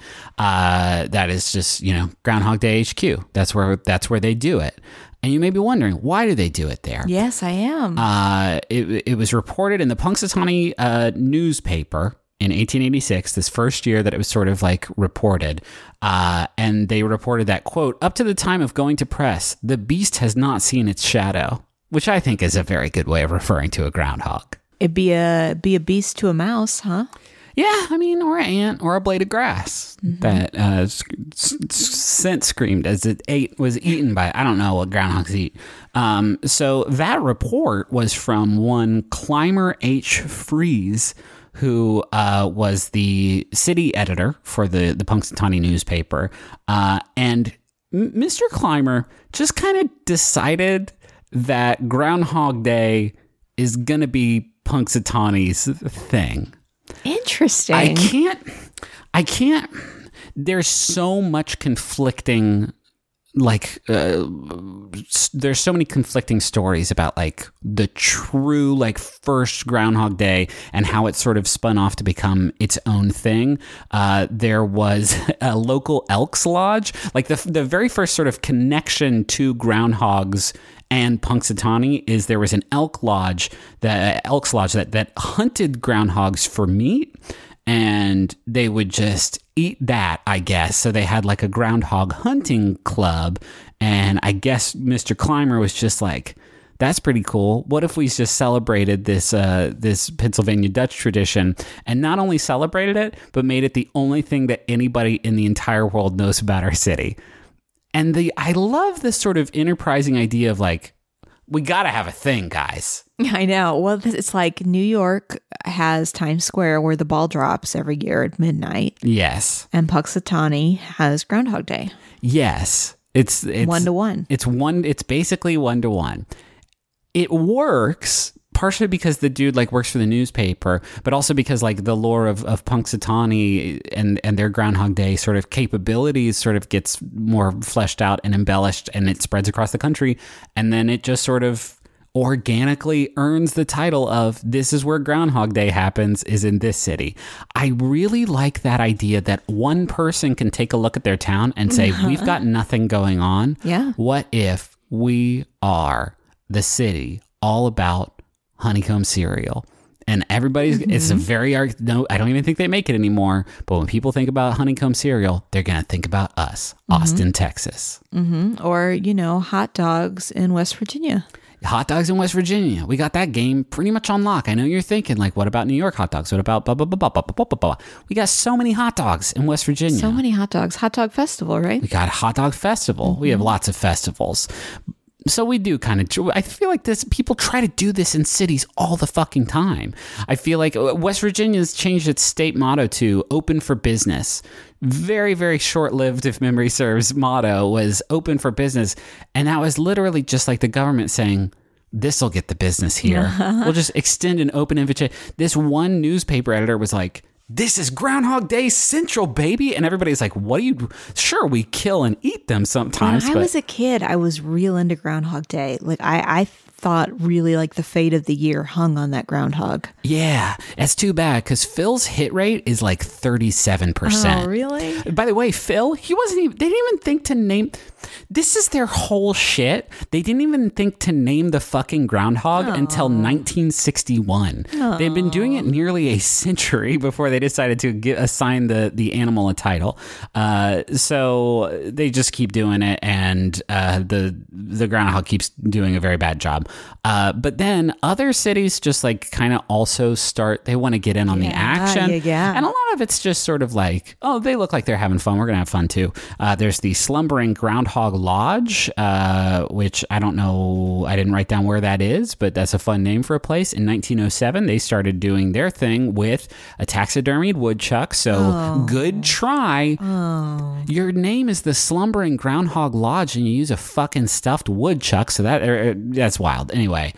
Uh, that is just, you know, Groundhog Day H Q. That's where that's where they do it. And you may be wondering, why do they do it there? Yes, I am. Uh, it, it was reported in the Punxsutawney uh, newspaper in eighteen eighty-six, this first year that it was sort of like reported. Uh, and they reported that, quote, up to the time of going to press, the beast has not seen its shadow, which I think is a very good way of referring to a groundhog. It'd be a be a beast to a mouse, huh? Yeah, I mean, or an ant or a blade of grass mm-hmm. that uh, s- s- scent screamed as it ate was eaten by, I don't know what groundhogs eat. Um, so that report was from one Clymer H. Fries, who uh, was the city editor for the, the Punxsutawney newspaper. Uh, and M- Mister Clymer just kind of decided that Groundhog Day is going to be Punxsutawney's thing. Interesting. I can't, I can't, there's so much conflicting, like, uh, there's so many conflicting stories about, like, the true, like, first Groundhog Day and how it sort of spun off to become its own thing. Uh, there was a local Elks Lodge, like, the the very first sort of connection to groundhogs and Punxsutawney is there was an elk lodge, that Elks Lodge that, that hunted groundhogs for meat, and they would just eat that, I guess. So they had like a groundhog hunting club, and I guess Mister Clymer was just like, that's pretty cool. What if we just celebrated this uh, this Pennsylvania Dutch tradition, and not only celebrated it, but made it the only thing that anybody in the entire world knows about our city? And the I love this sort of enterprising idea of like, we got to have a thing, guys. I know. Well, it's like New York has Times Square where the ball drops every year at midnight. Yes. And Punxsutawney has Groundhog Day. Yes. It's, it's one to one. It's one. It's basically one to one. It works partially because the dude like works for the newspaper, but also because like the lore of, of Punxsutawney and, and their Groundhog Day sort of capabilities sort of gets more fleshed out and embellished, and it spreads across the country. And then it just sort of organically earns the title of this is where Groundhog Day happens, is in this city. I really like that idea that one person can take a look at their town and say, we've got nothing going on. Yeah. What if we are the city all about honeycomb cereal? And everybody's, mm-hmm. it's a very, no, I don't even think they make it anymore. But when people think about honeycomb cereal, they're going to think about us, mm-hmm. Austin, Texas. Mm-hmm. Or, you know, hot dogs in West Virginia. Hot dogs in West Virginia. We got that game pretty much on lock. I know you're thinking, like, what about New York hot dogs? What about blah, blah, blah, blah, blah, blah, blah, blah. We got so many hot dogs in West Virginia. So many hot dogs. Hot dog festival, right? We got a hot dog festival. Mm-hmm. We have lots of festivals. So we do kind of, I feel like this, people try to do this in cities all the fucking time. I feel like West Virginia's changed its state motto to open for business. Very, very short-lived, if memory serves, motto was open for business. And that was literally just like the government saying, this will get the business here. We'll just extend an open invitation. This one newspaper editor was like, this is Groundhog Day Central, baby. And everybody's like, what do you do? Sure, we kill and eat them sometimes. When I but- was a kid, I was real into Groundhog Day. Like, I, I thought really like the fate of the year hung on that groundhog. Yeah, that's too bad because Phil's hit rate is like thirty-seven percent. Oh, really? By the way, Phil, he wasn't even, they didn't even think to name, this is their whole shit. They didn't even think to name the fucking groundhog Aww. Until nineteen sixty-one. Aww. They've been doing it nearly a century before they decided to get, assign the, the animal a title. Uh, so they just keep doing it, and uh, the, the groundhog keeps doing a very bad job. Uh, but then other cities just like kind of also start, they want to get in on yeah, the action. Yeah, yeah. And a lot of it's just sort of like, oh, they look like they're having fun. We're going to have fun too. Uh, there's the Slumbering Groundhog Lodge, uh, which I don't know, I didn't write down where that is, but that's a fun name for a place. In nineteen oh seven, they started doing their thing with a taxidermied woodchuck. So oh. good try. Oh. Your name is the Slumbering Groundhog Lodge and you use a fucking stuffed woodchuck. So that er, that's wild. Anyway,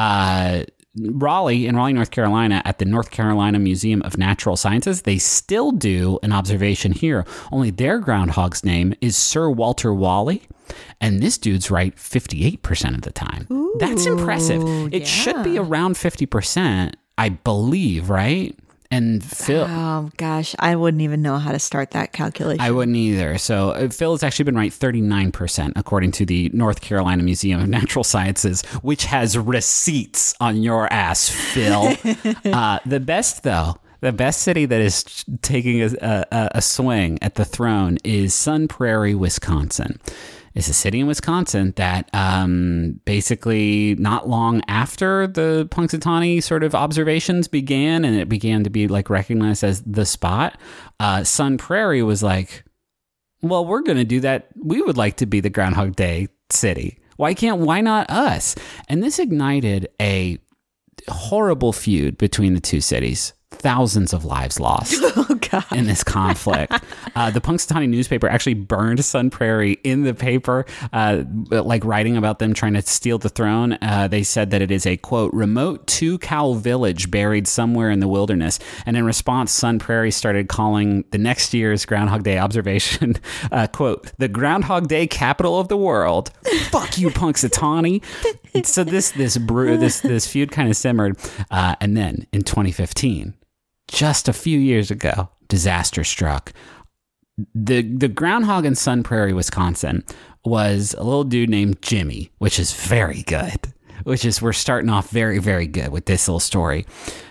uh, Raleigh, in Raleigh, North Carolina, at the North Carolina Museum of Natural Sciences, they still do an observation here. Only their groundhog's name is Sir Walter Wally. And this dude's right fifty-eight percent of the time. Ooh, that's impressive. It yeah. should be around fifty percent, I believe, right? And Phil... Oh, gosh. I wouldn't even know how to start that calculation. I wouldn't either. So uh, Phil has actually been right thirty-nine percent, according to the North Carolina Museum of Natural Sciences, which has receipts on your ass, Phil. uh, the best, though, the best city that is taking a, a, a swing at the throne is Sun Prairie, Wisconsin. It's a city in Wisconsin that um, basically not long after the Punxsutawney sort of observations began and it began to be like recognized as the spot, uh, Sun Prairie was like, well, we're going to do that. We would like to be the Groundhog Day city. Why can't, why not us? And this ignited a horrible feud between the two cities. Thousands of lives lost oh, God. in this conflict. uh, the Punxsutawney newspaper actually burned Sun Prairie in the paper, uh, like writing about them trying to steal the throne. Uh, they said that it is a, quote, remote two-cow village buried somewhere in the wilderness. And in response, Sun Prairie started calling the next year's Groundhog Day observation, uh, quote, the Groundhog Day capital of the world. Fuck you, Punxsutawney. So this this brew, this this feud kind of simmered. Uh, and then in twenty fifteen, just a few years ago, disaster struck. The the groundhog in Sun Prairie, Wisconsin, was a little dude named Jimmy, which is very good. Which is, we're starting off very, very good with this little story.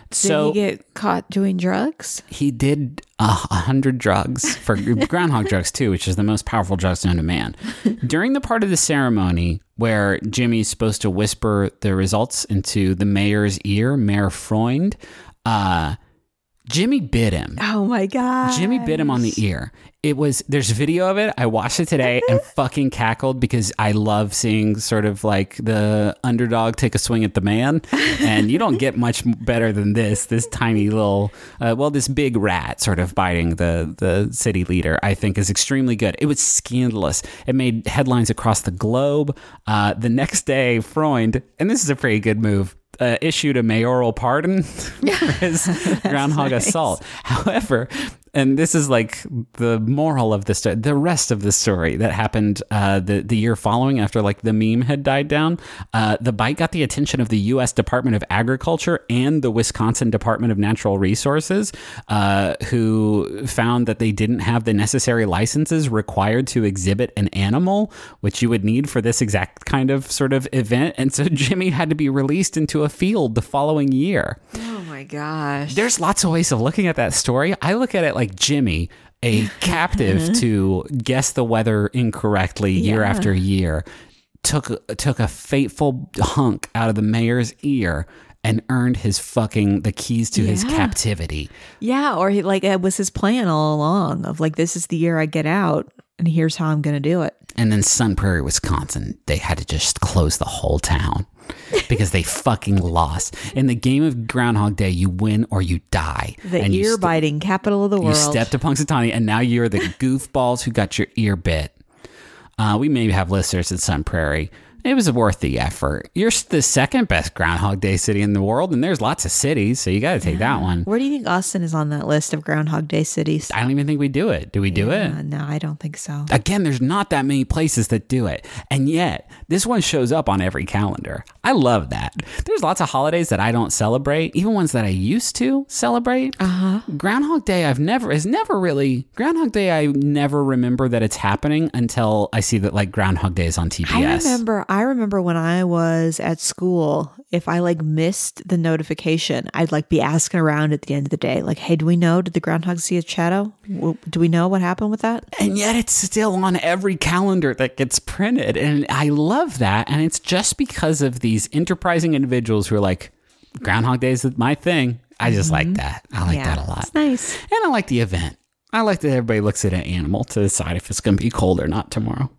So did he get caught doing drugs? He did a uh, hundred drugs for groundhog drugs too, which is the most powerful drugs known to man. During the part of the ceremony where Jimmy's supposed to whisper the results into the mayor's ear, Mayor Freund, uh, Jimmy bit him. Oh my God. Jimmy bit him on the ear. It was, there's video of it. I watched it today and fucking cackled because I love seeing sort of like the underdog take a swing at the man. And you don't get much better than this, this tiny little, uh, well, this big rat sort of biting the, the city leader, I think is extremely good. It was scandalous. It made headlines across the globe. Uh, the next day, Freund, and this is a pretty good move, Uh, issued a mayoral pardon for his groundhog nice. assault. However, and this is like the moral of the story, the rest of the story that happened uh, the, the year following after like the meme had died down, uh, the bite got the attention of the U S Department of Agriculture and the Wisconsin Department of Natural Resources, uh, who found that they didn't have the necessary licenses required to exhibit an animal, which you would need for this exact kind of sort of event. And so Jimmy had to be released into a field the following year. Oh my gosh. There's lots of ways of looking at that story. I look at it like Jimmy, a captive to guess the weather incorrectly year Yeah. after year, took took a fateful hunk out of the mayor's ear and earned his fucking the keys to his Yeah. captivity. Yeah, or he, like it was his plan all along of like, this is the year I get out and here's how I'm going to do it. And then Sun Prairie, Wisconsin, they had to just close the whole town because they fucking lost. In the game of Groundhog Day, you win or you die. The And you ear st- biting capital of the You world. stepped to Punxsutawney, and now you're the goofballs who got your ear bit. Uh, we may have listeners in Sun Prairie. It was worth the effort. You're the second best Groundhog Day city in the world, and there's lots of cities, so you got to take that one. Where do you think Austin is on that list of Groundhog Day cities? I don't even think we do it. Do we do it? Uh, no, I don't think so. Again, there's not that many places that do it. And yet, this one shows up on every calendar. I love that. There's lots of holidays that I don't celebrate, even ones that I used to celebrate. Uh-huh. Groundhog Day, I've never, is never really, Groundhog Day, I never remember that it's happening until I see that like Groundhog Day is on T B S. I remember, I remember when I was at school, if I like missed the notification, I'd like be asking around at the end of the day, like, hey, do we know, did the groundhog see a shadow? W- Do we know what happened with that? And yet it's still on every calendar that gets printed. And I love that. And it's just because of these enterprising individuals who are like, Groundhog Day is my thing. I just like that. I like Yeah, that a lot. it's nice. And I like the event. I like that everybody looks at an animal to decide if it's going to be cold or not tomorrow.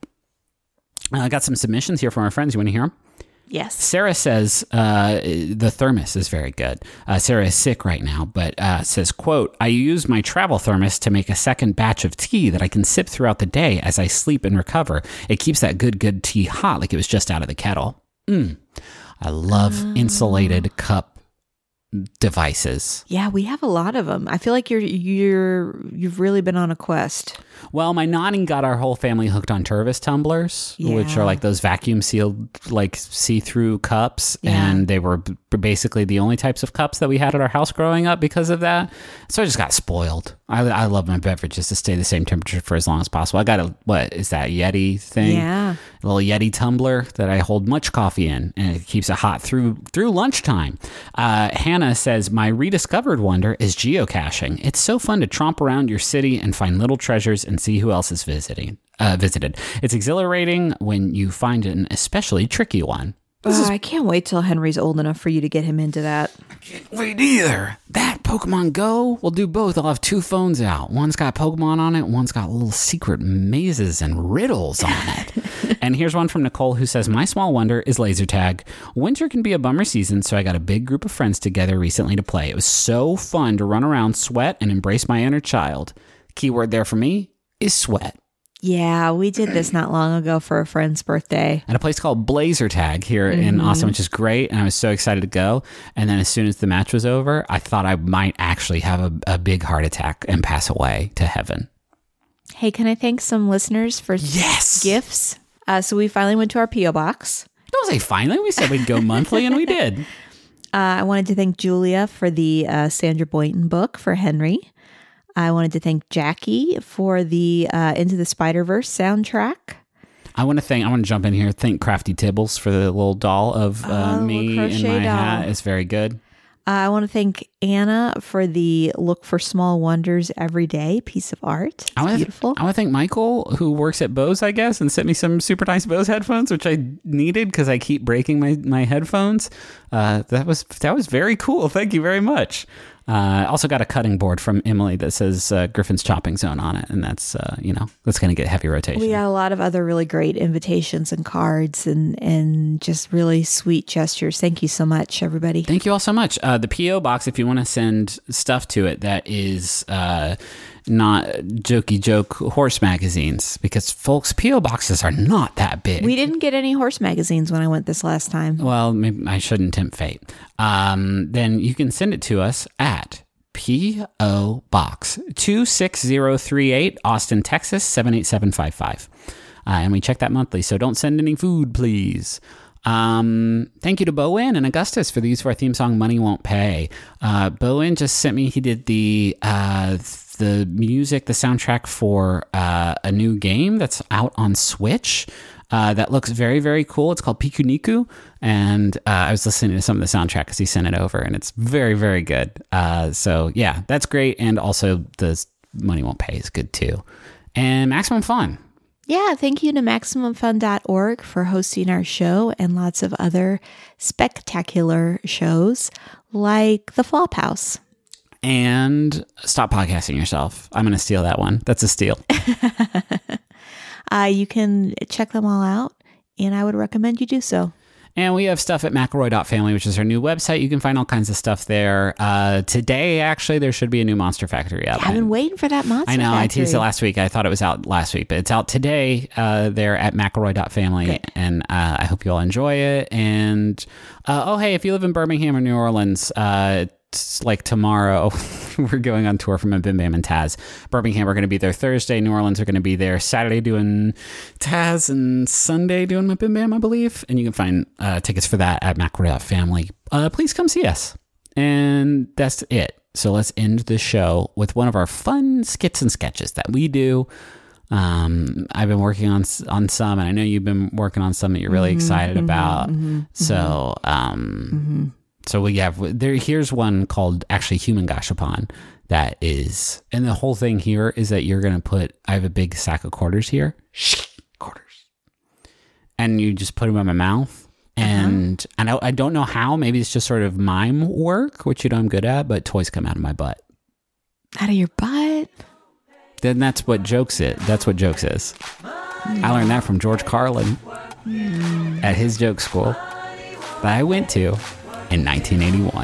Uh, I got some submissions here from our friends. You want to hear them? Yes. Sarah says uh, the thermos is very good. Uh, Sarah is sick right now, but uh, says, quote, I use my travel thermos to make a second batch of tea that I can sip throughout the day as I sleep and recover. It keeps that good, good tea hot like it was just out of the kettle. Mm. I love Oh. insulated cup devices. Yeah, we have a lot of them. I feel like you're you're you've really been on a quest. Well, my nanny got our whole family hooked on Tervis tumblers, which Yeah. are like those vacuum sealed, like see-through cups. Yeah. And they were b- basically the only types of cups that we had at our house growing up because of that. So I just got spoiled. I, I love my beverages to stay the same temperature for as long as possible. I got a, what is that, Yeti thing? Yeah. A little Yeti tumbler that I hold much coffee in, and it keeps it hot through through lunchtime. Uh, Hannah says, my rediscovered wonder is geocaching. It's so fun to tromp around your city and find little treasures and see who else is visiting. Uh, visited. It's exhilarating when you find an especially tricky one. Uh, I can't wait till Henry's old enough for you to get him into that. Wait, either. That Pokemon Go will do both. I'll have two phones out. One's got Pokemon on it. One's got little secret mazes and riddles on it. And here's one from Nicole who says, my small wonder is laser tag. Winter can be a bummer season, so I got a big group of friends together recently to play. It was so fun to run around, sweat, and embrace my inner child. Keyword there for me is sweat. Yeah, we did this not long ago for a friend's birthday. At a place called Blazer Tag here in Mm-hmm. Austin, which is great. And I was so excited to go. And then as soon as the match was over, I thought I might actually have a, a big heart attack and pass away to heaven. Hey, can I thank some listeners for Yes. gifts? Uh, so we finally went to our P O box. Don't say finally. We said we'd go monthly, and we did. Uh, I wanted to thank Julia for the uh, Sandra Boynton book for Henry. I wanted to thank Jackie for the uh, Into the Spider-Verse soundtrack. I want to thank, I want to jump in here. Thank Crafty Tibbles for the little doll of uh, Oh, me in crochet my doll. hat. It's very good. Uh, I want to thank Anna for the Look for Small Wonders Every Day piece of art. It's I wanna, beautiful. I want to thank Michael, who works at Bose, I guess, and sent me some super nice Bose headphones, which I needed because I keep breaking my, my headphones. Uh, that was that was very cool. Thank you very much. I uh, also got a cutting board from Emily that says uh, Griffin's Chopping Zone on it, and that's, uh, you know, that's going to get heavy rotation. We got a lot of other really great invitations and cards and, and just really sweet gestures. Thank you so much, everybody. Thank you all so much. Uh, the P O box, if you want to send stuff to it that is uh, not jokey joke horse magazines, because folks, P O boxes are not that big. We didn't get any horse magazines when I went this last time. Well, maybe I shouldn't tempt fate. Um, then you can send it to us at P O Box two six zero three eight, Austin, Texas seven eight seven five five. Uh, and we check that monthly, so don't send any food, please. Um, thank you to Bowen and Augustus for the use of our theme song, Money Won't Pay. Uh, Bowen just sent me, he did the uh, the music, the soundtrack for uh, a new game that's out on Switch. Uh, that looks very, very cool. It's called Pikuniku, and uh, I was listening to some of the soundtrack because he sent it over, and it's very, very good. Uh, so, yeah, that's great, and also the Money Won't Pay is good, too. And Maximum Fun. Yeah, thank you to Maximum Fun dot org for hosting our show and lots of other spectacular shows like The Flophouse. And Stop Podcasting Yourself. I'm going to steal that one. That's a steal. Uh, you can check them all out, and I would recommend you do so. And we have stuff at McElroy dot family, which is our new website. You can find all kinds of stuff there. Uh, today, actually, there should be a new Monster Factory out. I've been waiting for that Monster I know. Factory. I teased it last week. I thought it was out last week, but it's out today. Uh, there at McElroy dot family, Good. and uh, I hope you all enjoy it. And uh, oh, hey, if you live in Birmingham or New Orleans, uh, it's like tomorrow, we're going on tour from Bim Bam and Taz. Birmingham, we're going to be there Thursday. New Orleans, we're going to be there Saturday doing Taz, and Sunday doing my Bim Bam, I believe. And you can find uh, tickets for that at McElroy dot family. Uh, please come see us. And that's it. So let's end the show with one of our fun skits and sketches that we do. Um, I've been working on on some, and I know you've been working on some that you're really mm-hmm, excited mm-hmm, about. Mm-hmm, so, um, mm-hmm. so we have there. Here's one called actually Human Gashapon. That is, and the whole thing here is that you're gonna put. I have a big sack of quarters here, quarters, and you just put them in my mouth. And uh-huh. and I, I don't know how. Maybe it's just sort of mime work, which you know I'm good at. But toys come out of my butt. Out of your butt. Then that's what jokes it. That's what jokes is. Mm. I learned that from George Carlin mm. at his joke school that I went to in nineteen eighty-one.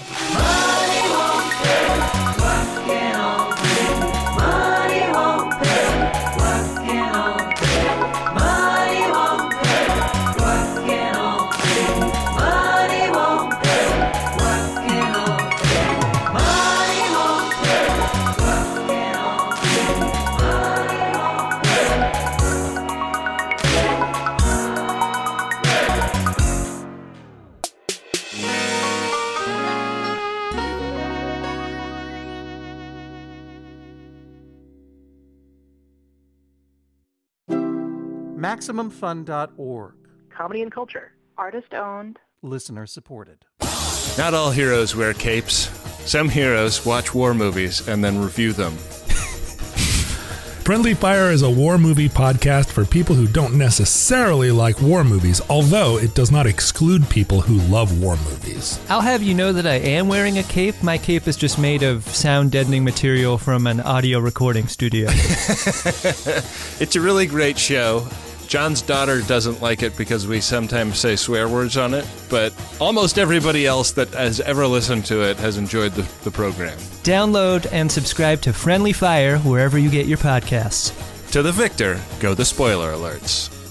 Maximum Fun dot org. Comedy and culture. Artist owned. Listener supported. Not all heroes wear capes. Some heroes watch war movies and then review them. Friendly Fire is a war movie podcast for people who don't necessarily like war movies, although it does not exclude people who love war movies. I'll have you know that I am wearing a cape. My cape is just made of sound-deadening material from an audio recording studio. It's a really great show. John's daughter doesn't like it because we sometimes say swear words on it, but almost everybody else that has ever listened to it has enjoyed the, the program. Download and subscribe to Friendly Fire wherever you get your podcasts. To the victor go the spoiler alerts.